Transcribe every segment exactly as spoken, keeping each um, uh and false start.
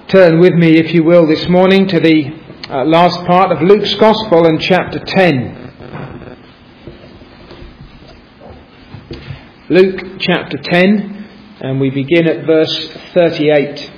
Turn with me, if you will, this morning to the uh, last part of Luke's Gospel and chapter ten. Luke chapter ten, and we begin at verse thirty-eight.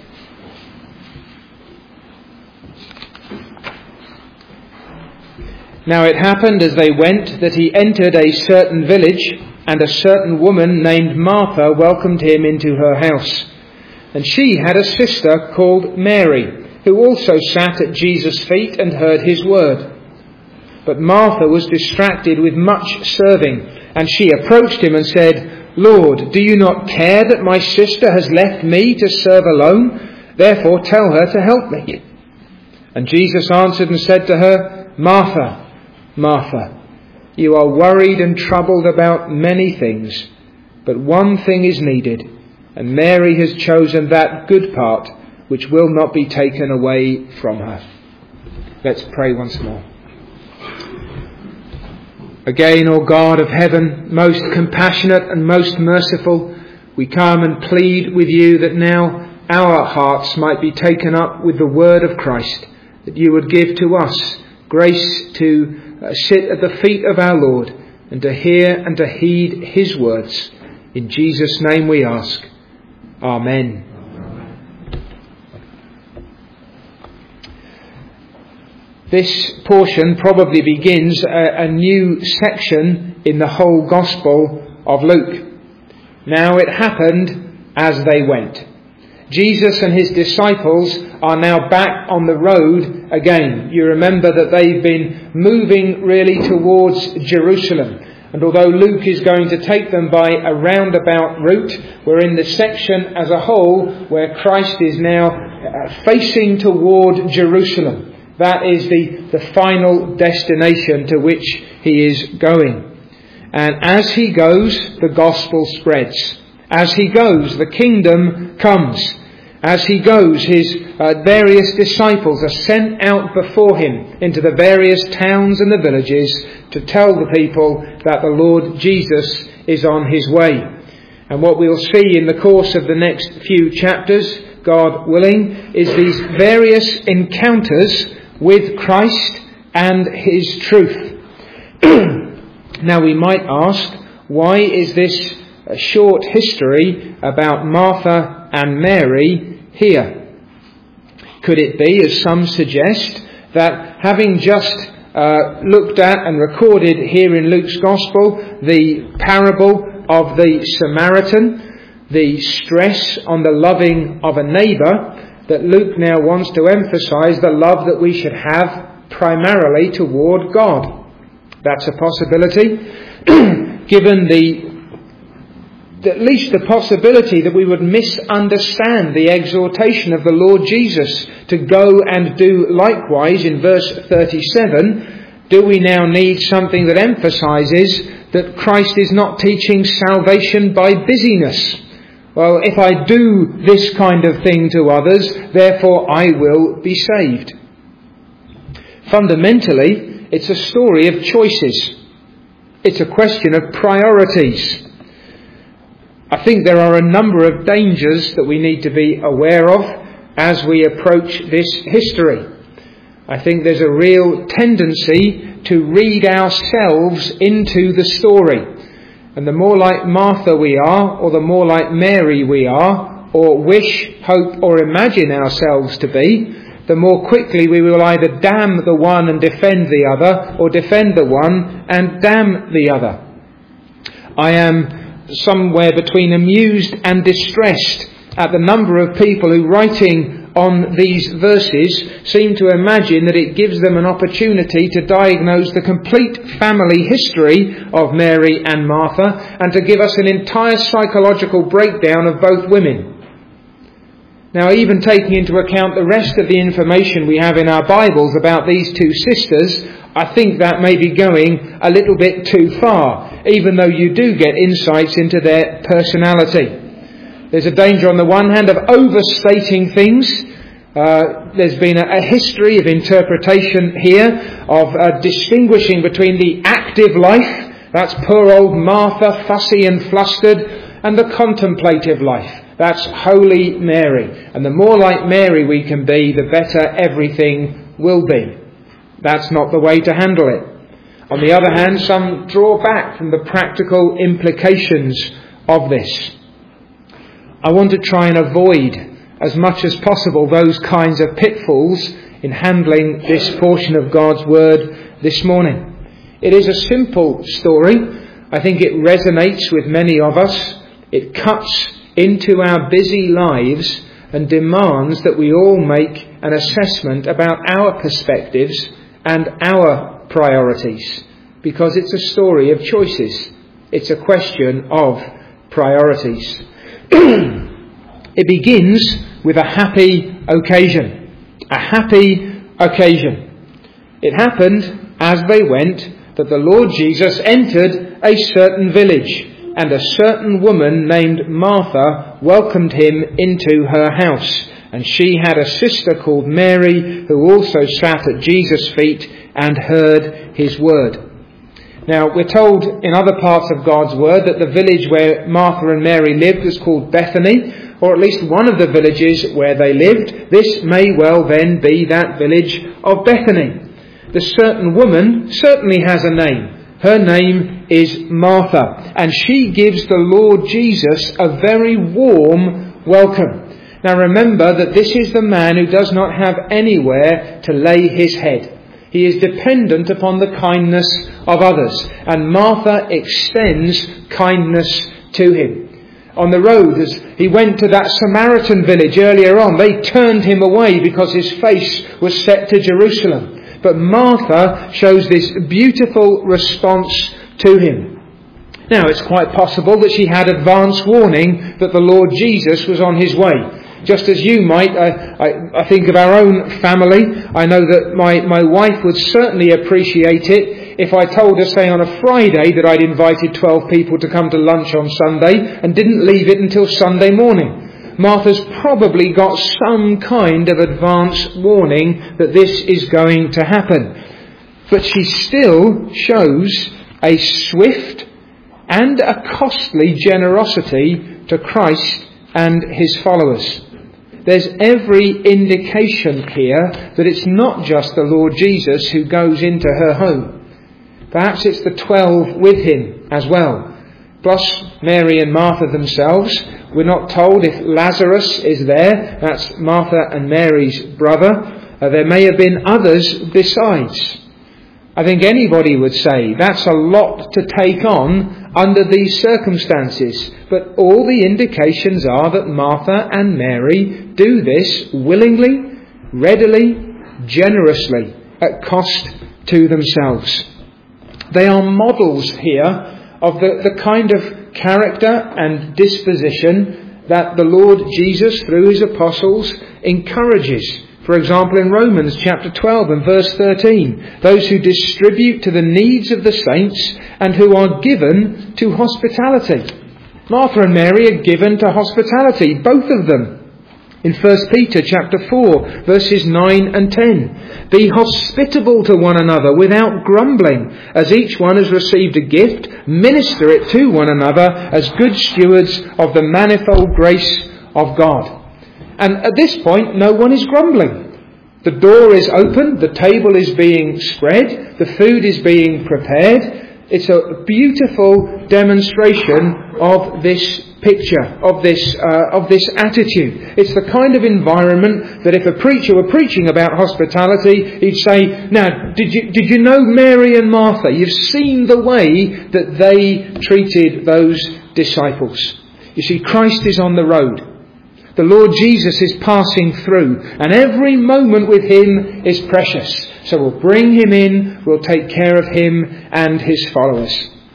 Now it happened as they went that he entered a certain village, and a certain woman named Martha welcomed him into her house. And she had a sister called Mary, who also sat at Jesus' feet and heard his word. But Martha was distracted with much serving, and she approached him and said, "Lord, do you not care that my sister has left me to serve alone? Therefore tell her to help me." And Jesus answered and said to her, "Martha, Martha, you are worried and troubled about many things, but one thing is needed. And Mary has chosen that good part which will not be taken away from her." Let's pray once more. Again, O God of heaven, most compassionate and most merciful, we come and plead with you that now our hearts might be taken up with the word of Christ, that you would give to us grace to uh, sit at the feet of our Lord and to hear and to heed his words. In Jesus' name we ask. Amen. This portion probably begins a, a new section in the whole Gospel of Luke. Now it happened as they went. Jesus and his disciples are now back on the road again. You remember that they've been moving really towards Jerusalem. And although Luke is going to take them by a roundabout route, we're in the section as a whole where Christ is now facing toward Jerusalem. That is the, the final destination to which he is going. And as he goes, the gospel spreads. As he goes, the kingdom comes. As he goes, his uh, various disciples are sent out before him into the various towns and the villages to tell the people that the Lord Jesus is on his way. And what we'll see in the course of the next few chapters, God willing, is these various encounters with Christ and his truth. Now we might ask, why is this a short history about Martha and Mary here? Could it be, as some suggest, that having just uh, looked at and recorded here in Luke's Gospel the parable of the Samaritan, the stress on the loving of a neighbour, that Luke now wants to emphasise the love that we should have primarily toward God? That's a possibility, given the at least the possibility that we would misunderstand the exhortation of the Lord Jesus to go and do likewise in verse thirty-seven. Do we now need something that emphasises that Christ is not teaching salvation by busyness? Well, if I do this kind of thing to others, therefore I will be saved. Fundamentally, it's a story of choices. It's a question of priorities. I think there are a number of dangers that we need to be aware of as we approach this history. I think there's a real tendency to read ourselves into the story. And the more like Martha we are, or the more like Mary we are, or wish, hope, or imagine ourselves to be, the more quickly we will either damn the one and defend the other, or defend the one and damn the other. I am somewhere between amused and distressed at the number of people who, writing on these verses, seem to imagine that it gives them an opportunity to diagnose the complete family history of Mary and Martha and to give us an entire psychological breakdown of both women. Now, even taking into account the rest of the information we have in our Bibles about these two sisters, I think that may be going a little bit too far, even though you do get insights into their personality. There's a danger on the one hand of overstating things. Uh, there's been a, a history of interpretation here of uh, distinguishing between the active life, that's poor old Martha, fussy and flustered, and the contemplative life. That's Holy Mary. And the more like Mary we can be, the better everything will be. That's not the way to handle it. On the other hand, some draw back from the practical implications of this. I want to try and avoid as much as possible those kinds of pitfalls in handling this portion of God's Word this morning. It is a simple story. I think it resonates with many of us. It cuts into our busy lives and demands that we all make an assessment about our perspectives and our priorities, because it's a story of choices. It's a question of priorities. It begins with a happy occasion. A happy occasion. It happened as they went that the Lord Jesus entered a certain village, and a certain woman named Martha welcomed him into her house. And she had a sister called Mary, who also sat at Jesus' feet and heard his word. Now, we're told in other parts of God's Word that the village where Martha and Mary lived was called Bethany, or at least one of the villages where they lived. This may well then be that village of Bethany. The certain woman certainly has a name. Her name is Martha, and she gives the Lord Jesus a very warm welcome. Now remember that this is the man who does not have anywhere to lay his head. He is dependent upon the kindness of others, and Martha extends kindness to him. On the road, as he went to that Samaritan village earlier on, they turned him away because his face was set to Jerusalem. But Martha shows this beautiful response to him. Now, it's quite possible that she had advance warning that the Lord Jesus was on his way. Just as you might, I, I, I think of our own family. I know that my, my wife would certainly appreciate it if I told her, say, on a Friday that I'd invited twelve people to come to lunch on Sunday and didn't leave it until Sunday morning. Martha's probably got some kind of advance warning that this is going to happen. But she still shows a swift and a costly generosity to Christ and his followers. There's every indication here that it's not just the Lord Jesus who goes into her home. Perhaps it's the twelve with him as well, plus Mary and Martha themselves. We're not told if Lazarus is there. That's Martha and Mary's brother. Uh, there may have been others besides. I think anybody would say that's a lot to take on under these circumstances. But all the indications are that Martha and Mary do this willingly, readily, generously, at cost to themselves. They are models here of the, the kind of character and disposition that the Lord Jesus, through his apostles, encourages. For example, in Romans chapter twelve and verse thirteen, those who distribute to the needs of the saints and who are given to hospitality. Martha and Mary are given to hospitality, both of them. In First Peter chapter four, verses nine and ten, be hospitable to one another without grumbling. As each one has received a gift, minister it to one another as good stewards of the manifold grace of God. And at this point, no one is grumbling. The door is open, the table is being spread, the food is being prepared. It's a beautiful demonstration of this picture, of this uh, of this attitude. It's the kind of environment that if a preacher were preaching about hospitality, he'd say, now, did you did you know Mary and Martha? You've seen the way that they treated those disciples. You see, Christ is on the road. The Lord Jesus is passing through, and every moment with him is precious. So we'll bring him in, we'll take care of him and his followers.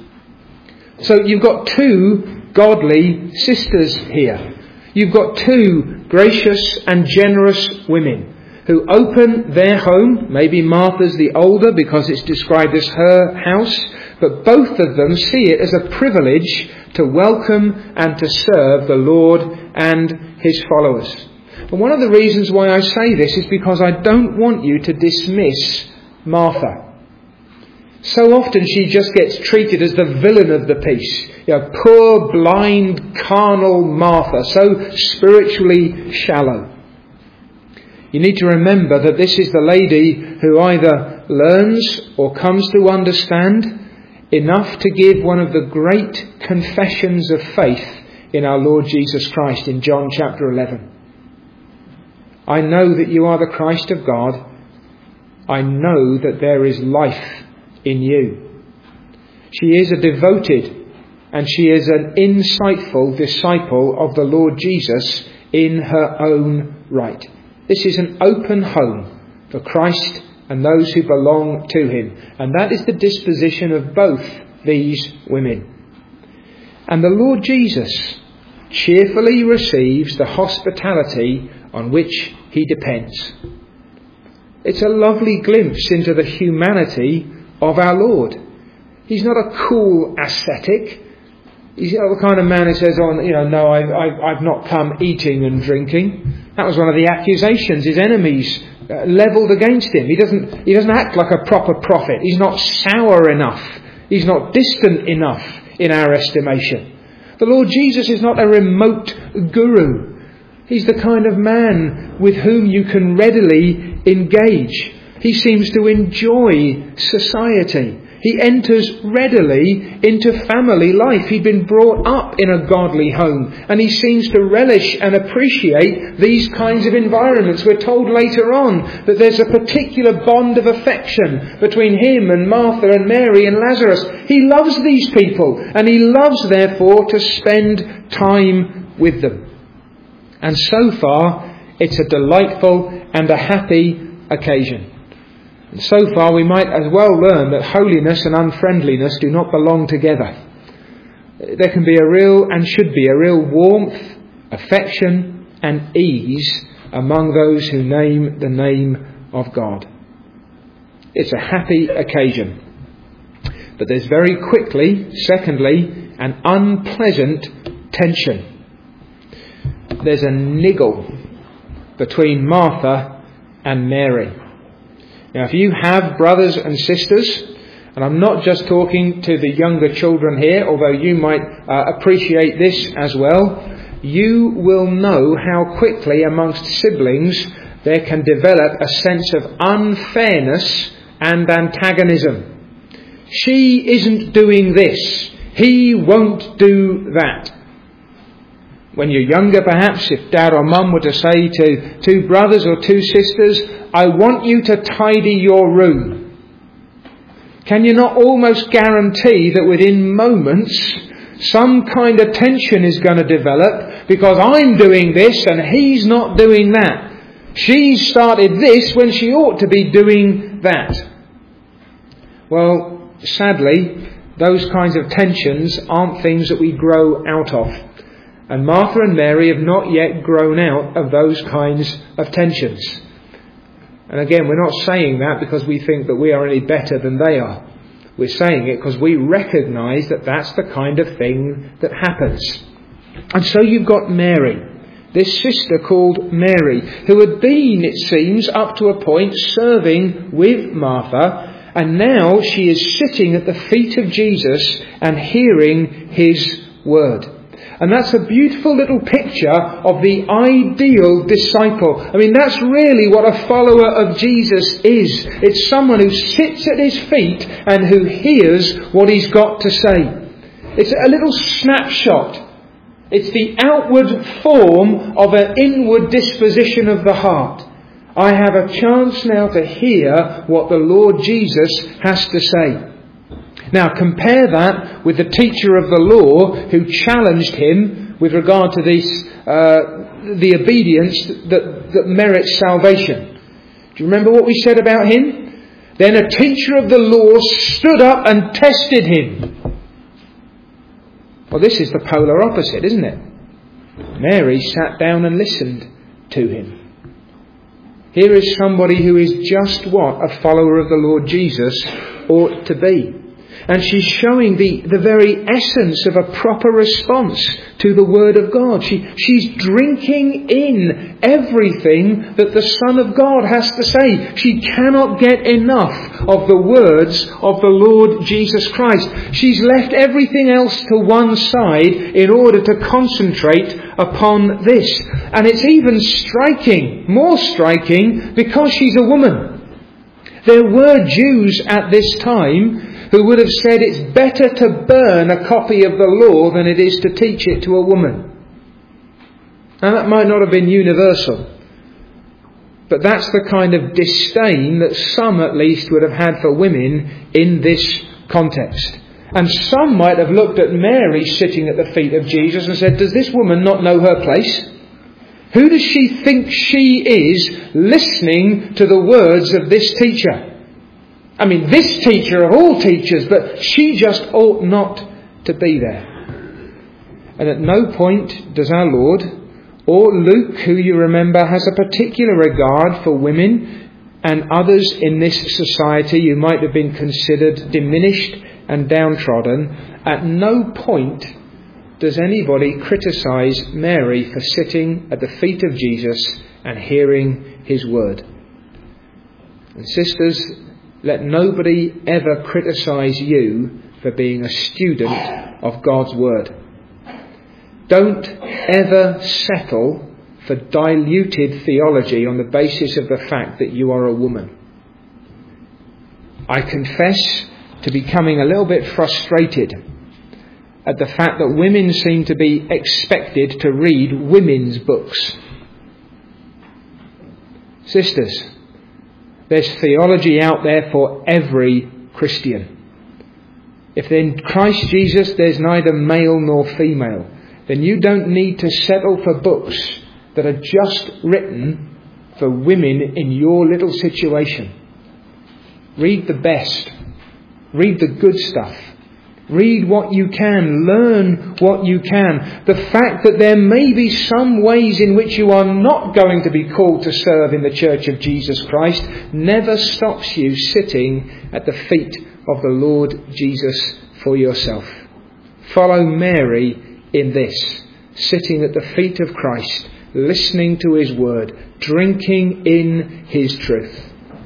So you've got two godly sisters here. You've got two gracious and generous women who open their home. Maybe Martha's the older because it's described as her house, but both of them see it as a privilege to welcome and to serve the Lord and his followers. And one of the reasons why I say this is because I don't want you to dismiss Martha. So often she just gets treated as the villain of the piece. You know, poor, blind, carnal Martha, so spiritually shallow. You need to remember that this is the lady who either learns or comes to understand enough to give one of the great confessions of faith in our Lord Jesus Christ in John chapter eleven. I know that you are the Christ of God. I know that there is life in you. She is a devoted and she is an insightful disciple of the Lord Jesus in her own right. This is an open home for Christ and those who belong to him. And that is the disposition of both these women. And the Lord Jesus cheerfully receives the hospitality on which he depends. It's a lovely glimpse into the humanity of our Lord. He's not a cool ascetic. He's not the kind of man who says, "Oh, you know, no, I've, I've, I've not come eating and drinking." That was one of the accusations his enemies uh, levelled against him. He doesn't, he doesn't act like a proper prophet. He's not sour enough. He's not distant enough in our estimation. The Lord Jesus is not a remote guru. He's the kind of man with whom you can readily engage. He seems to enjoy society. He enters readily into family life. He'd been brought up in a godly home, and he seems to relish and appreciate these kinds of environments. We're told later on that there's a particular bond of affection between him and Martha and Mary and Lazarus. He loves these people, and he loves, therefore, to spend time with them. And so far, it's a delightful and a happy occasion. And so far, we might as well learn that holiness and unfriendliness do not belong together. There can be a real, and should be, a real warmth, affection and ease among those who name the name of God. It's a happy occasion. But there's very quickly, secondly, an unpleasant tension. There's a niggle between Martha and Mary. Now, if you have brothers and sisters, and I'm not just talking to the younger children here, although you might uh, appreciate this as well, you will know how quickly amongst siblings there can develop a sense of unfairness and antagonism. She isn't doing this. He won't do that. When you're younger, perhaps, if dad or mum were to say to two brothers or two sisters, "I want you to tidy your room," can you not almost guarantee that within moments some kind of tension is going to develop because I'm doing this and he's not doing that? She started this when she ought to be doing that. Well, sadly, those kinds of tensions aren't things that we grow out of. And Martha and Mary have not yet grown out of those kinds of tensions. And again, we're not saying that because we think that we are any better than they are. We're saying it because we recognise that that's the kind of thing that happens. And so you've got Mary, this sister called Mary, who had been, it seems, up to a point serving with Martha, and now she is sitting at the feet of Jesus and hearing his word. And that's a beautiful little picture of the ideal disciple. I mean, that's really what a follower of Jesus is. It's someone who sits at his feet and who hears what he's got to say. It's a little snapshot. It's the outward form of an inward disposition of the heart. I have a chance now to hear what the Lord Jesus has to say. Now compare that with the teacher of the law who challenged him with regard to this, uh, the obedience that, that merits salvation. Do you remember what we said about him? Then a teacher of the law stood up and tested him. Well, this is the polar opposite, isn't it? Mary sat down and listened to him. Here is somebody who is just what a follower of the Lord Jesus ought to be. And she's showing the, the very essence of a proper response to the Word of God. She, she's drinking in everything that the Son of God has to say. She cannot get enough of the words of the Lord Jesus Christ. She's left everything else to one side in order to concentrate upon this. And it's even striking, more striking, because she's a woman. There were Jews at this time who would have said it's better to burn a copy of the law than it is to teach it to a woman. Now that might not have been universal, but that's the kind of disdain that some at least would have had for women in this context. And some might have looked at Mary sitting at the feet of Jesus and said, does this woman not know her place? Who does she think she is listening to the words of this teacher? I mean, this teacher of all teachers, but she just ought not to be there. And at no point does our Lord, or Luke, who you remember has a particular regard for women and others in this society who might have been considered diminished and downtrodden, at no point does anybody criticise Mary for sitting at the feet of Jesus and hearing his word. And sisters, let nobody ever criticise you for being a student of God's Word. Don't ever settle for diluted theology on the basis of the fact that you are a woman. I confess to becoming a little bit frustrated at the fact that women seem to be expected to read women's books. Sisters, there's theology out there for every Christian. If in Christ Jesus there's neither male nor female, then you don't need to settle for books that are just written for women in your little situation. Read the best. Read the good stuff. Read what you can. Learn what you can. The fact that there may be some ways in which you are not going to be called to serve in the Church of Jesus Christ never stops you sitting at the feet of the Lord Jesus for yourself. Follow Mary in this, sitting at the feet of Christ, listening to his word, drinking in his truth.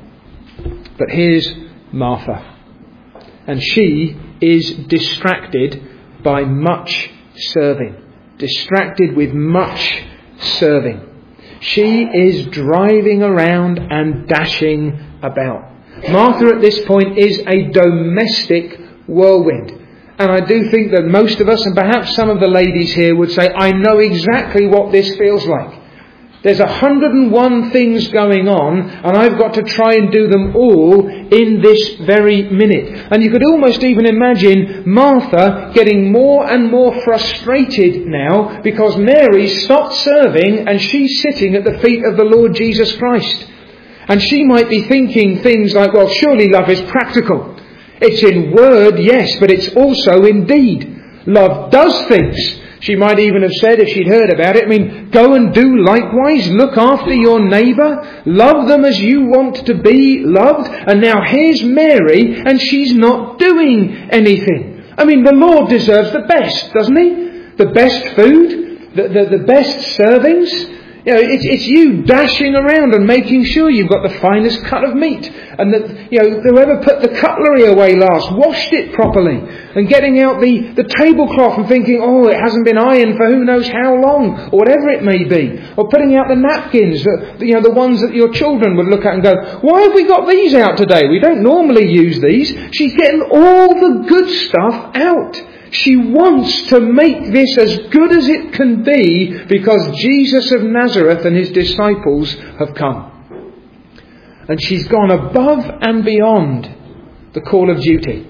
But here's Martha. And she is distracted by much serving. Distracted with much serving. She is driving around and dashing about. Martha at this point is a domestic whirlwind. And I do think that most of us, and perhaps some of the ladies here, would say, I know exactly what this feels like. There's a hundred and one things going on, and I've got to try and do them all in this very minute. And you could almost even imagine Martha getting more and more frustrated now because Mary stopped serving and she's sitting at the feet of the Lord Jesus Christ. And she might be thinking things like, well, surely love is practical. It's in word, yes, but it's also in deed. Love does things. She might even have said, if she'd heard about it, I mean, go and do likewise. Look after your neighbour. Love them as you want to be loved. And now here's Mary, and she's not doing anything. I mean, the Lord deserves the best, doesn't he? The best food, the, the, the best servings. You know, it's, it's you dashing around and making sure you've got the finest cut of meat. And that, you know, whoever put the cutlery away last washed it properly. And getting out the, the tablecloth and thinking, oh, it hasn't been ironed for who knows how long. Or whatever it may be. Or putting out the napkins, the, you know, the ones that your children would look at and go, why have we got these out today? We don't normally use these. She's getting all the good stuff out. She wants to make this as good as it can be because Jesus of Nazareth and his disciples have come. And she's gone above and beyond the call of duty.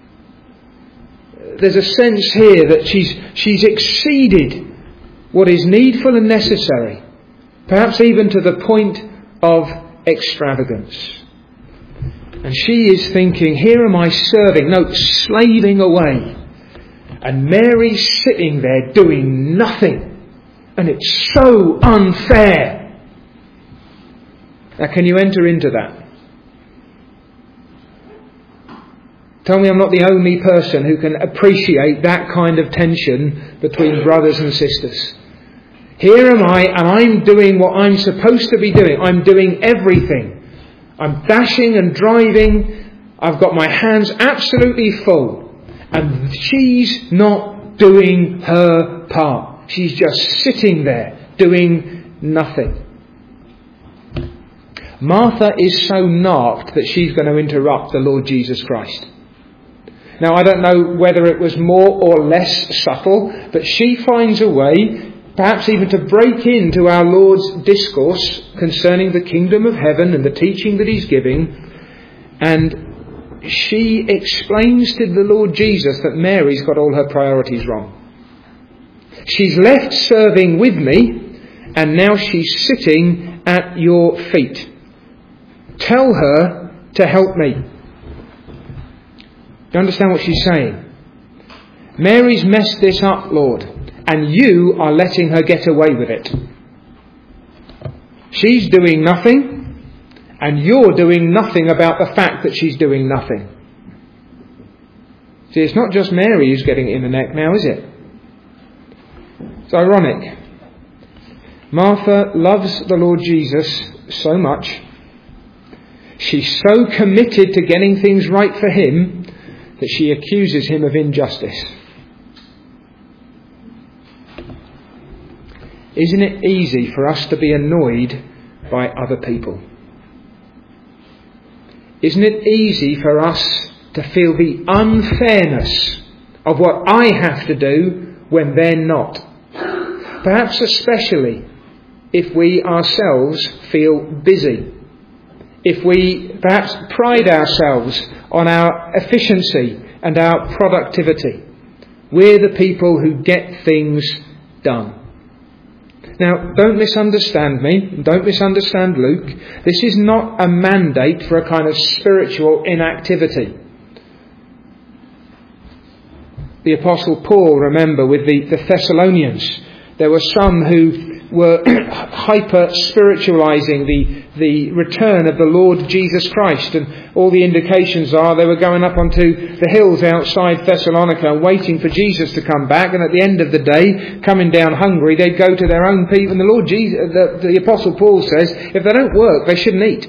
There's a sense here that she's, she's exceeded what is needful and necessary, perhaps even to the point of extravagance. And she is thinking, here am I serving, no, slaving away. And Mary's sitting there doing nothing. And it's so unfair. Now, can you enter into that? Tell me I'm not the only person who can appreciate that kind of tension between brothers and sisters. Here am I, and I'm doing what I'm supposed to be doing. I'm doing everything. I'm dashing and driving. I've got my hands absolutely full. And she's not doing her part. She's just sitting there doing nothing. Martha is so narked that she's going to interrupt the Lord Jesus Christ. Now, I don't know whether it was more or less subtle, but she finds a way, perhaps even to break into our Lord's discourse concerning the kingdom of heaven and the teaching that he's giving. And she explains to the Lord Jesus that Mary's got all her priorities wrong. She's left serving with me, and now she's sitting at your feet. Tell her to help me. Do you understand what she's saying? Mary's messed this up, Lord, and you are letting her get away with it. She's doing nothing, and you're doing nothing about the fact that she's doing nothing. See, it's not just Mary who's getting it in the neck now, is it? It's ironic. Martha loves the Lord Jesus so much. She's so committed to getting things right for him that she accuses him of injustice. Isn't it easy for us to be annoyed by other people? Isn't it easy for us to feel the unfairness of what I have to do when they're not? Perhaps especially if we ourselves feel busy. If we perhaps pride ourselves on our efficiency and our productivity. We're the people who get things done. Now, don't misunderstand me. Don't misunderstand Luke. This is not a mandate for a kind of spiritual inactivity. The Apostle Paul, remember, with the, the Thessalonians, there were some who were hyper-spiritualising the, the return of the Lord Jesus Christ. And all the indications are they were going up onto the hills outside Thessalonica and waiting for Jesus to come back. And at the end of the day, coming down hungry, they'd go to their own people. And the Lord Jesus, the, the Apostle Paul says, if they don't work, they shouldn't eat.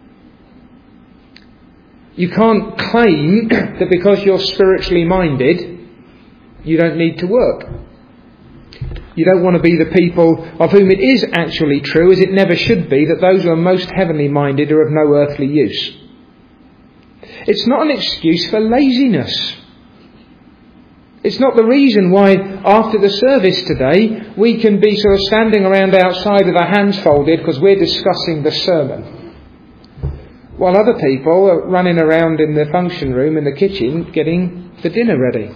You can't claim that because you're spiritually minded, you don't need to work. You don't want to be the people of whom it is actually true, as it never should be, that those who are most heavenly minded are of no earthly use. It's not an excuse for laziness. It's not the reason why after the service today we can be sort of standing around outside with our hands folded because we're discussing the sermon, while other people are running around in the function room in the kitchen getting the dinner ready.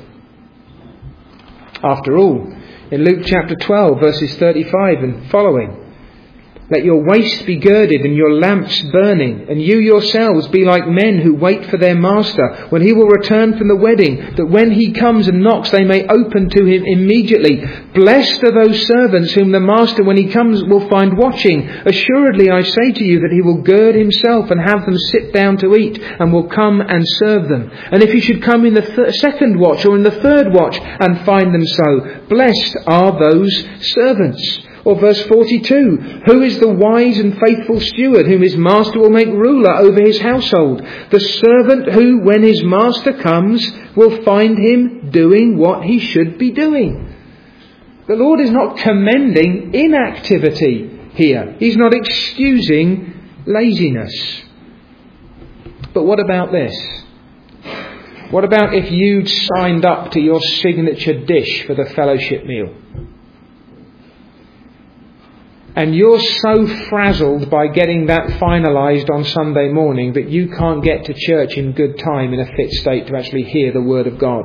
After all, in Luke chapter twelve, verses thirty-five and following, let your waist be girded and your lamps burning, and you yourselves be like men who wait for their master when he will return from the wedding, that when he comes and knocks they may open to him immediately. Blessed are those servants whom the master when he comes will find watching. Assuredly I say to you that he will gird himself and have them sit down to eat, and will come and serve them. And if he should come in the th- second watch or in the third watch and find them so, blessed are those servants. Or verse forty-two, who is the wise and faithful steward whom his master will make ruler over his household? The servant who, when his master comes, will find him doing what he should be doing. The Lord is not commending inactivity here. He's not excusing laziness. But what about this? What about if you'd signed up to your signature dish for the fellowship meal? And you're so frazzled by getting that finalised on Sunday morning that you can't get to church in good time in a fit state to actually hear the Word of God.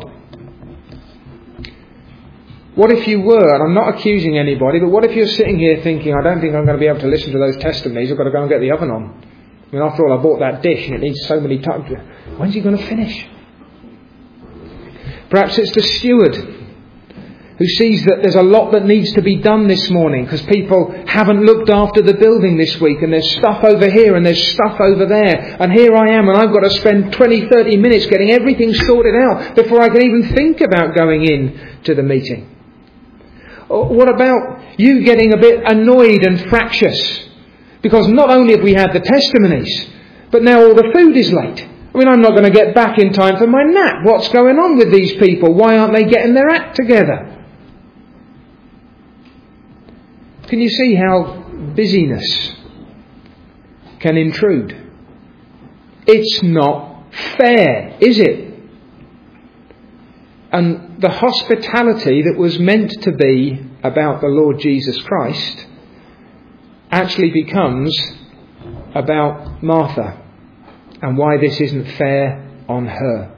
What if you were, and I'm not accusing anybody, but what if you're sitting here thinking, I don't think I'm going to be able to listen to those testimonies, I've got to go and get the oven on. I mean, after all, I bought that dish and it needs so many times. When's he going to finish? Perhaps it's the steward who sees that there's a lot that needs to be done this morning because people haven't looked after the building this week, and there's stuff over here and there's stuff over there, and here I am and I've got to spend twenty, thirty minutes getting everything sorted out before I can even think about going in to the meeting. Or what about you getting a bit annoyed and fractious because not only have we had the testimonies, but now all the food is late. I mean, I'm not going to get back in time for my nap. What's going on with these people? Why aren't they getting their act together? Can you see how busyness can intrude? It's not fair, is it? And the hospitality that was meant to be about the Lord Jesus Christ actually becomes about Martha and why this isn't fair on her.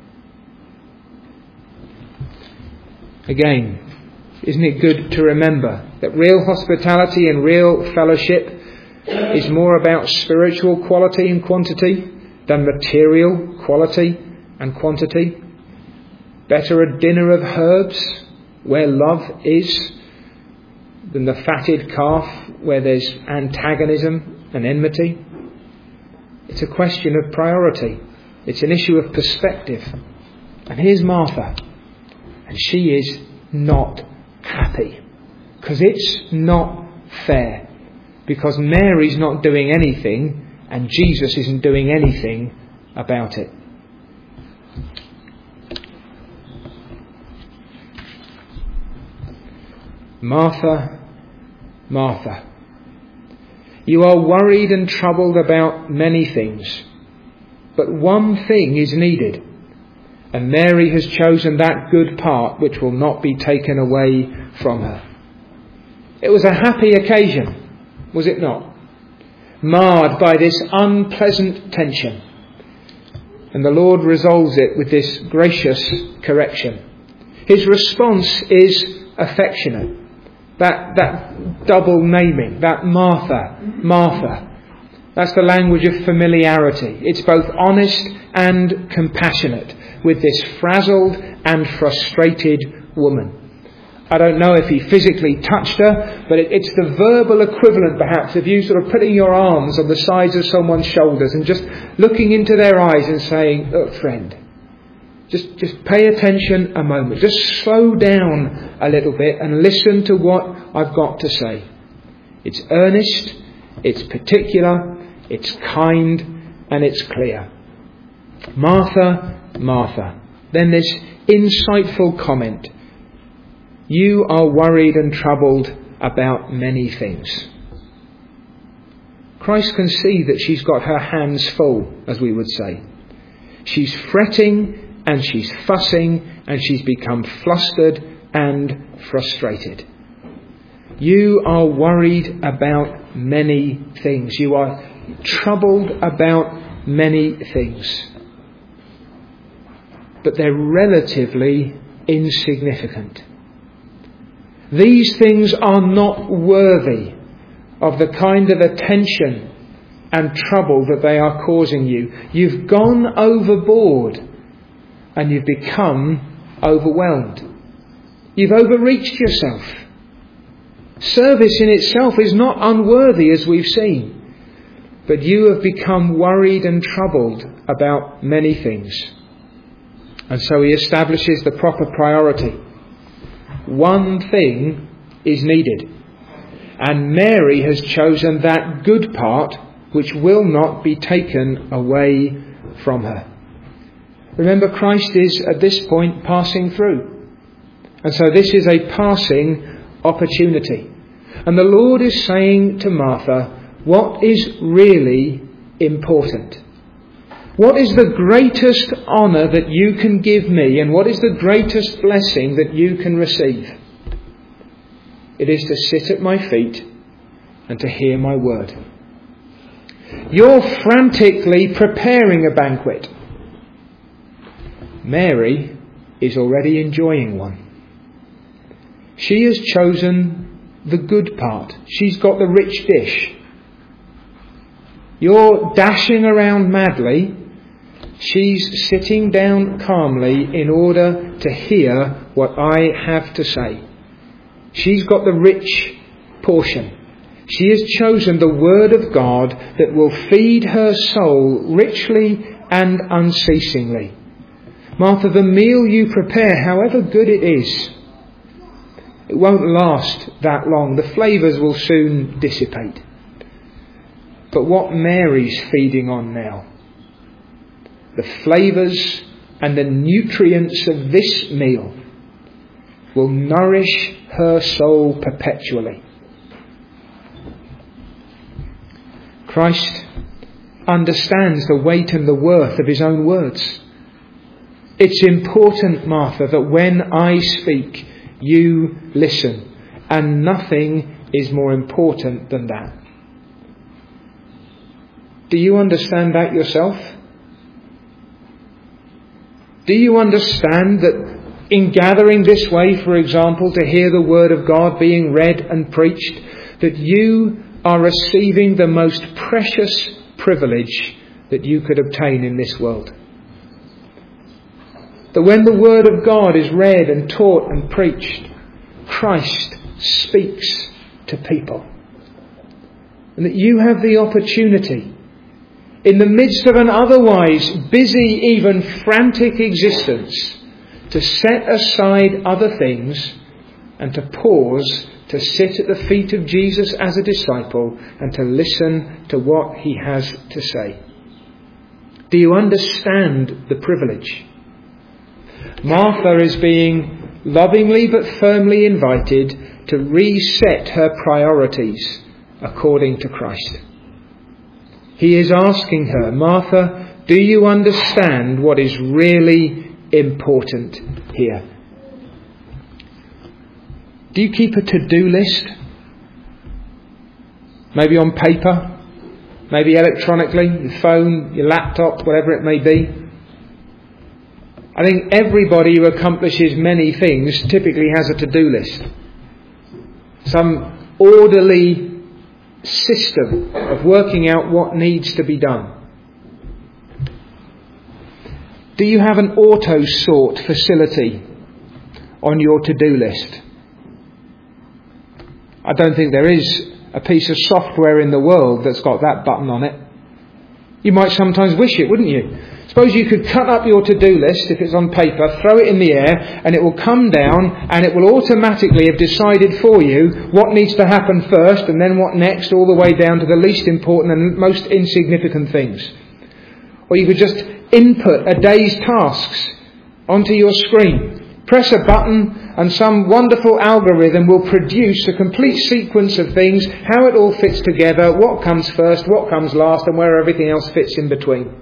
Again, isn't it good to remember that real hospitality and real fellowship is more about spiritual quality and quantity than material quality and quantity? Better a dinner of herbs where love is than the fatted calf where there's antagonism and enmity. It's a question of priority. It's an issue of perspective. And here's Martha, and she is not happy because it's not fair, because Mary's not doing anything and Jesus isn't doing anything about it. Martha, Martha, you are worried and troubled about many things, but one thing is needed, and Mary has chosen that good part which will not be taken away from her. It was a happy occasion, was it not? Marred by this unpleasant tension. And the Lord resolves it with this gracious correction. His response is affectionate. That, that double naming, that Martha, Martha. That's the language of familiarity. It's both honest and compassionate with this frazzled and frustrated woman. I don't know if he physically touched her, but it, it's the verbal equivalent perhaps of you sort of putting your arms on the sides of someone's shoulders and just looking into their eyes and saying, "Look, friend, just, just pay attention a moment. Just slow down a little bit and listen to what I've got to say." It's earnest, it's particular, it's kind, and it's clear. Martha, Martha. Then this insightful comment. You are worried and troubled about many things. Christ can see that she's got her hands full, as we would say. She's fretting and she's fussing and she's become flustered and frustrated. You are worried about many things. You are troubled about many things. But they're relatively insignificant. These things are not worthy of the kind of attention and trouble that they are causing you. You've gone overboard and you've become overwhelmed. You've overreached yourself. Service in itself is not unworthy, as we've seen, but you have become worried and troubled about many things. And so he establishes the proper priority. One thing is needed, and Mary has chosen that good part which will not be taken away from her. Remember, Christ is at this point passing through, and so this is a passing opportunity. And the Lord is saying to Martha, what is really important? What is the greatest honour that you can give me, and what is the greatest blessing that you can receive? It is to sit at my feet and to hear my word. You're frantically preparing a banquet. Mary is already enjoying one. She has chosen the good part. She's got the rich dish. You're dashing around madly, She's sitting down calmly in order to hear what I have to say. She's got the rich portion. She has chosen the Word of God that will feed her soul richly and unceasingly. Martha, the meal you prepare, however good it is, it won't last that long. The flavours will soon dissipate. But what Mary's feeding on now, the flavours and the nutrients of this meal, will nourish her soul perpetually. Christ understands the weight and the worth of his own words. It's important, Martha, that when I speak, you listen. And nothing is more important than that. Do you understand that yourself? Do you understand that in gathering this way, for example, to hear the Word of God being read and preached, that you are receiving the most precious privilege that you could obtain in this world? That when the Word of God is read and taught and preached, Christ speaks to people. And that you have the opportunity, in the midst of an otherwise busy, even frantic existence, to set aside other things and to pause to sit at the feet of Jesus as a disciple and to listen to what he has to say. Do you understand the privilege? Martha is being lovingly but firmly invited to reset her priorities according to Christ. He is asking her, Martha, do you understand what is really important here? Do you keep a to-do list? Maybe on paper, maybe electronically, your phone, your laptop, whatever it may be. I think everybody who accomplishes many things typically has a to-do list. Some orderly system of working out what needs to be done. Do you have an auto-sort facility on your to-do list? I don't think there is a piece of software in the world that's got that button on it. You might sometimes wish it, wouldn't you? Suppose you could cut up your to-do list, if it's on paper, throw it in the air, and it will come down and it will automatically have decided for you what needs to happen first and then what next, all the way down to the least important and most insignificant things. Or you could just input a day's tasks onto your screen. Press a button and some wonderful algorithm will produce a complete sequence of things, how it all fits together, what comes first, what comes last, and where everything else fits in between.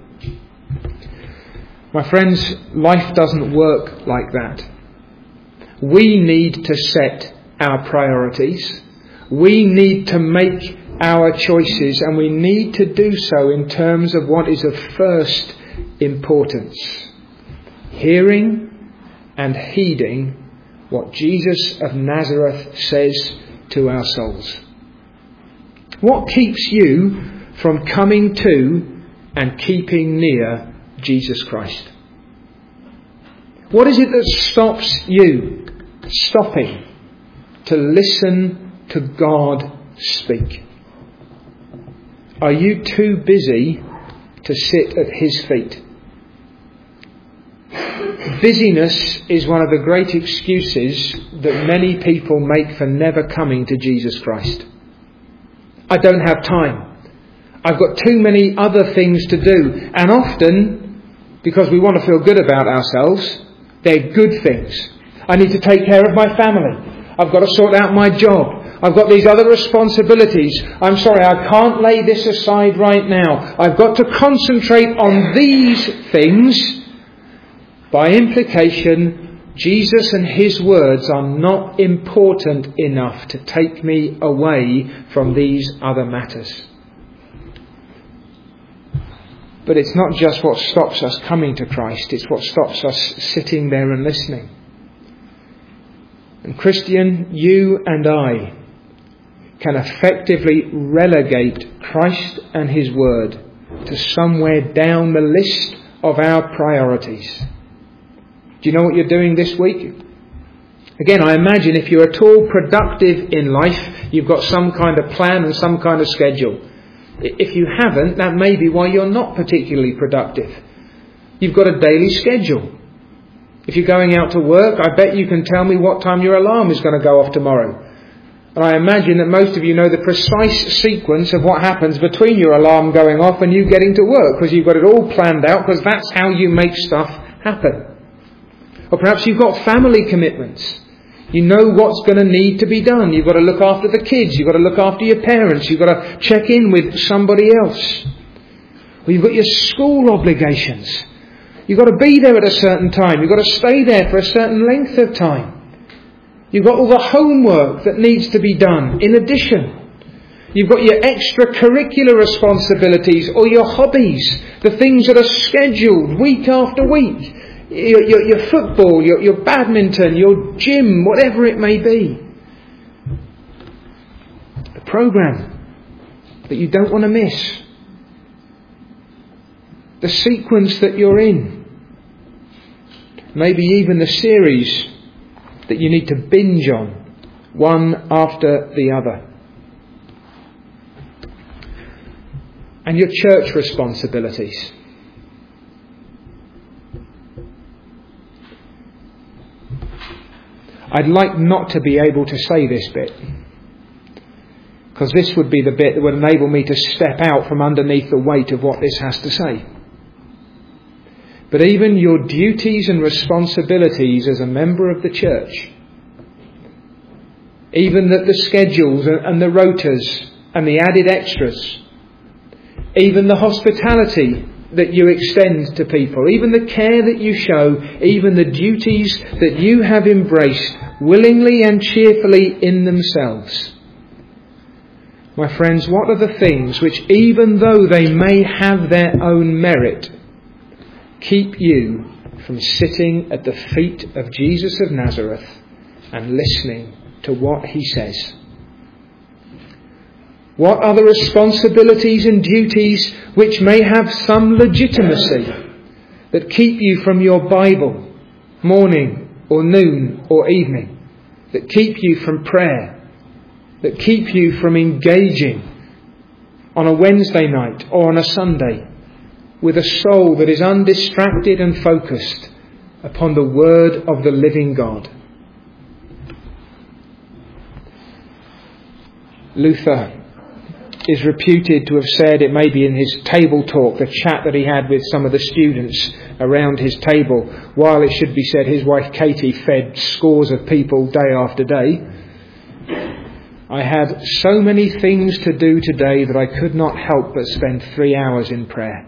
My friends, life doesn't work like that. We need to set our priorities. We need to make our choices, and we need to do so in terms of what is of first importance. Hearing and heeding what Jesus of Nazareth says to our souls. What keeps you from coming to and keeping near Jesus Christ? What is it that stops you stopping to listen to God speak? Are you too busy to sit at his feet? Busyness is one of the great excuses that many people make for never coming to Jesus Christ. I don't have time. I've got too many other things to do. And often, because we want to feel good about ourselves, they're good things. I need to take care of my family. I've got to sort out my job. I've got these other responsibilities. I'm sorry, I can't lay this aside right now. I've got to concentrate on these things. By implication, Jesus and his words are not important enough to take me away from these other matters. But it's not just what stops us coming to Christ, it's what stops us sitting there and listening. And Christian, you and I can effectively relegate Christ and his word to somewhere down the list of our priorities. Do you know what you're doing this week? Again, I imagine if you're at all productive in life, you've got some kind of plan and some kind of schedule. If you haven't, that may be why you're not particularly productive. You've got a daily schedule. If you're going out to work, I bet you can tell me what time your alarm is going to go off tomorrow. And I imagine that most of you know the precise sequence of what happens between your alarm going off and you getting to work, because you've got it all planned out, because that's how you make stuff happen. Or perhaps you've got family commitments. You know what's going to need to be done. You've got to look after the kids. You've got to look after your parents. You've got to check in with somebody else. Or you've got your school obligations. You've got to be there at a certain time. You've got to stay there for a certain length of time. You've got all the homework that needs to be done in addition. You've got your extracurricular responsibilities or your hobbies, the things that are scheduled week after week. Your, your, your football, your, your badminton, your gym, whatever it may be. The programme that you don't want to miss. The sequence that you're in. Maybe even the series that you need to binge on, one after the other. And your church responsibilities. I'd like not to be able to say this bit, because this would be the bit that would enable me to step out from underneath the weight of what this has to say. But even your duties and responsibilities as a member of the church, even that the schedules and the rotas and the added extras, even the hospitality that you extend to people, even the care that you show, even the duties that you have embraced willingly and cheerfully in themselves. My friends, what are the things which, even though they may have their own merit, keep you from sitting at the feet of Jesus of Nazareth and listening to what he says? What are the responsibilities and duties which may have some legitimacy that keep you from your Bible, morning or noon or evening, that keep you from prayer, that keep you from engaging on a Wednesday night or on a Sunday with a soul that is undistracted and focused upon the Word of the living God? Luther is reputed to have said, it may be in his table talk, the chat that he had with some of the students around his table, while it should be said his wife Katie fed scores of people day after day. I had so many things to do today that I could not help but spend three hours in prayer.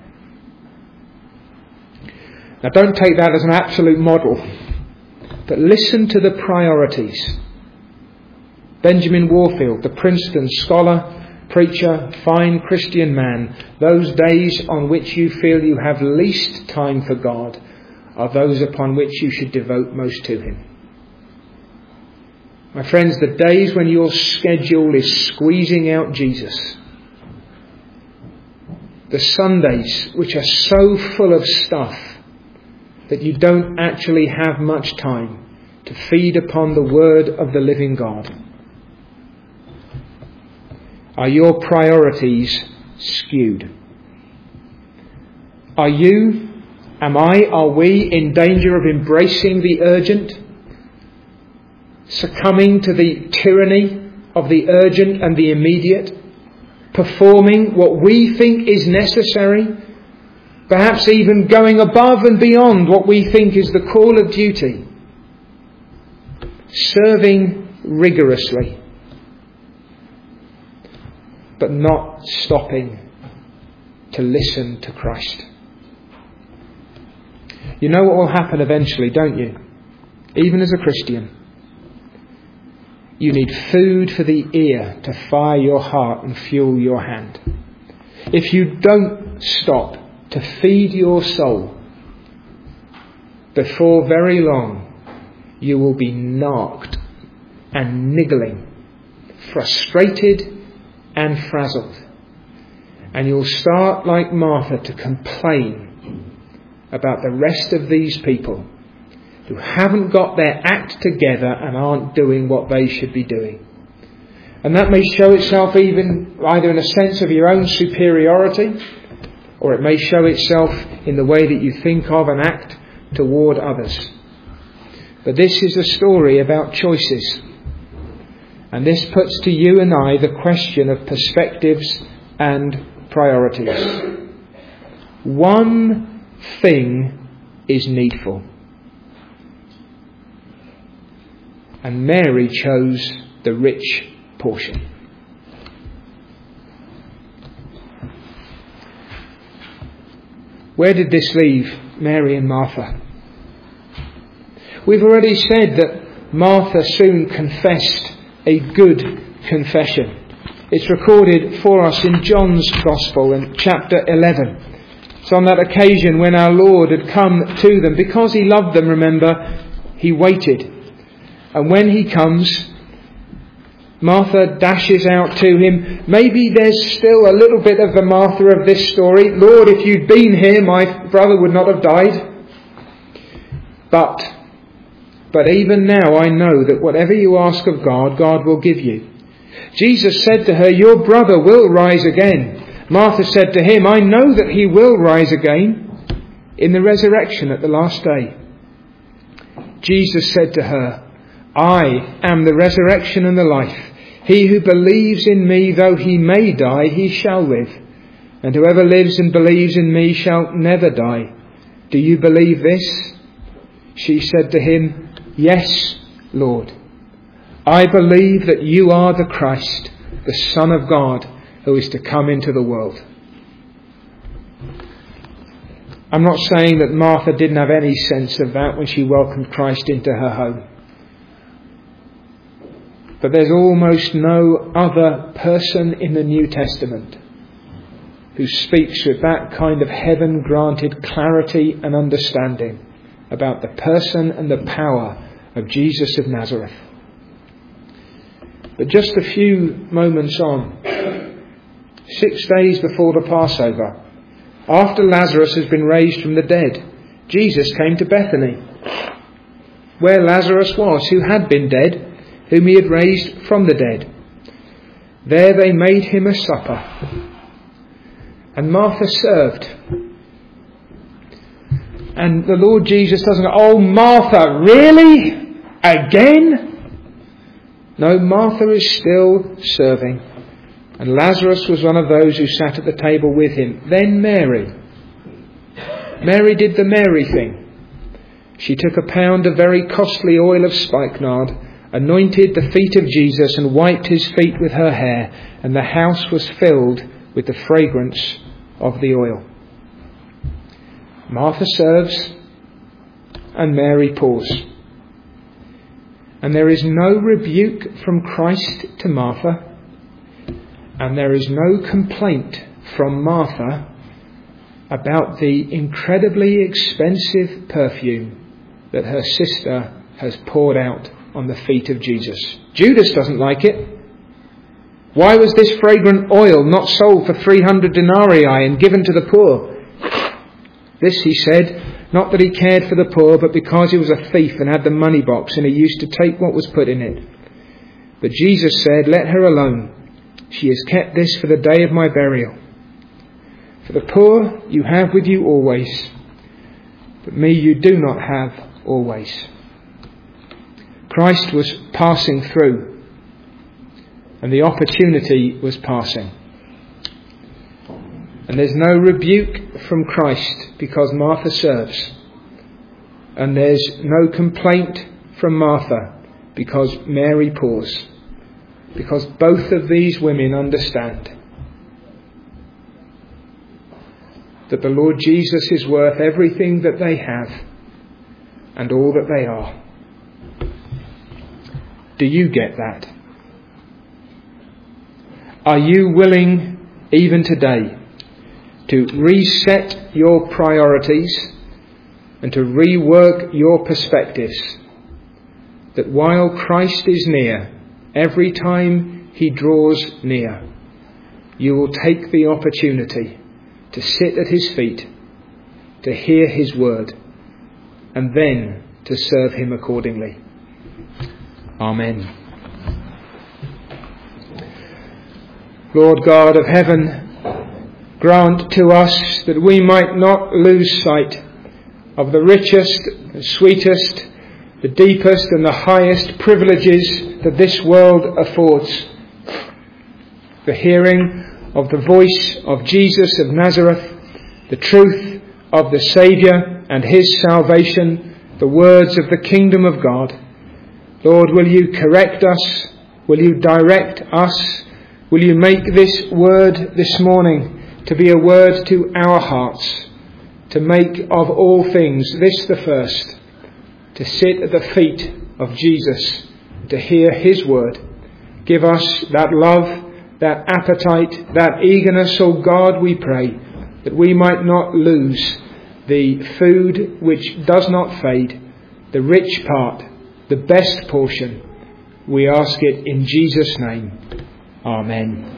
Now don't take that as an absolute model, but listen to the priorities. Benjamin Warfield, the Princeton scholar, preacher, fine Christian man, those days on which you feel you have least time for God are those upon which you should devote most to him. My friends, the days when your schedule is squeezing out Jesus, the Sundays which are so full of stuff that you don't actually have much time to feed upon the Word of the living God, are your priorities skewed? Are you, am I, are we in danger of embracing the urgent? Succumbing to the tyranny of the urgent and the immediate? Performing what we think is necessary? Perhaps even going above and beyond what we think is the call of duty? Serving rigorously, but not stopping to listen to Christ. You know what will happen eventually, don't you? Even as a Christian, you need food for the ear to fire your heart and fuel your hand. If you don't stop to feed your soul, before very long you will be knocked and niggling, frustrated and frazzled. And you'll start, like Martha, to complain about the rest of these people who haven't got their act together and aren't doing what they should be doing. And that may show itself even either in a sense of your own superiority, or it may show itself in the way that you think of and act toward others. But this is a story about choices. And this puts to you and I the question of perspectives and priorities. One thing is needful. And Mary chose the rich portion. Where did this leave Mary and Martha? We've already said that Martha soon confessed a good confession. It's recorded for us in John's Gospel in chapter eleven. It's on that occasion when our Lord had come to them. Because he loved them, remember, he waited. And when he comes, Martha dashes out to him. Maybe there's still a little bit of the Martha of this story. Lord, if you'd been here, my brother would not have died. But, but even now I know that whatever you ask of God, God will give you. Jesus said to her, your brother will rise again. Martha said to him, I know that he will rise again in the resurrection at the last day. Jesus said to her, I am the resurrection and the life. He who believes in me, though he may die, he shall live. And whoever lives and believes in me shall never die. Do you believe this? She said to him, yes, Lord. I believe that you are the Christ, the Son of God, who is to come into the world. I'm not saying that Martha didn't have any sense of that when she welcomed Christ into her home. But there's almost no other person in the New Testament who speaks with that kind of heaven-granted clarity and understanding about the person and the power of Jesus of Nazareth. But just a few moments on, six days before the Passover, after Lazarus has been raised from the dead, Jesus came to Bethany, where Lazarus was, who had been dead, whom he had raised from the dead. There they made him a supper, and Martha served. And the Lord Jesus doesn't go, oh Martha, really? Again? No, Martha is still serving. And Lazarus was one of those who sat at the table with him. Then Mary. Mary did the Mary thing. She took a pound of very costly oil of spikenard, anointed the feet of Jesus and wiped his feet with her hair, and the house was filled with the fragrance of the oil. Martha serves and Mary pours. And there is no rebuke from Christ to Martha, and there is no complaint from Martha about the incredibly expensive perfume that her sister has poured out on the feet of Jesus. Judas doesn't like it. Why was this fragrant oil not sold for three hundred denarii and given to the poor? This, he said, not that he cared for the poor, but because he was a thief and had the money box and he used to take what was put in it. But Jesus said, let her alone. She has kept this for the day of my burial. For the poor you have with you always, but me you do not have always. Christ was passing through, and the opportunity was passing. And there's no rebuke from Christ because Martha serves. And there's no complaint from Martha because Mary pours. Because both of these women understand that the Lord Jesus is worth everything that they have and all that they are. Do you get that? Are you willing, even today, to reset your priorities and to rework your perspectives? That while Christ is near, every time he draws near, you will take the opportunity to sit at his feet to hear his word, and then to serve him accordingly. Amen. Lord God of heaven, grant to us that we might not lose sight of the richest, the sweetest, the deepest and the highest privileges that this world affords. The hearing of the voice of Jesus of Nazareth, the truth of the Saviour and his salvation, the words of the kingdom of God. Lord, will you correct us? Will you direct us? Will you make this word this morning to be a word to our hearts, to make of all things this the first, to sit at the feet of Jesus, to hear his word. Give us that love, that appetite, that eagerness, O God, we pray, that we might not lose the food which does not fade, the rich part, the best portion. We ask it in Jesus' name. Amen.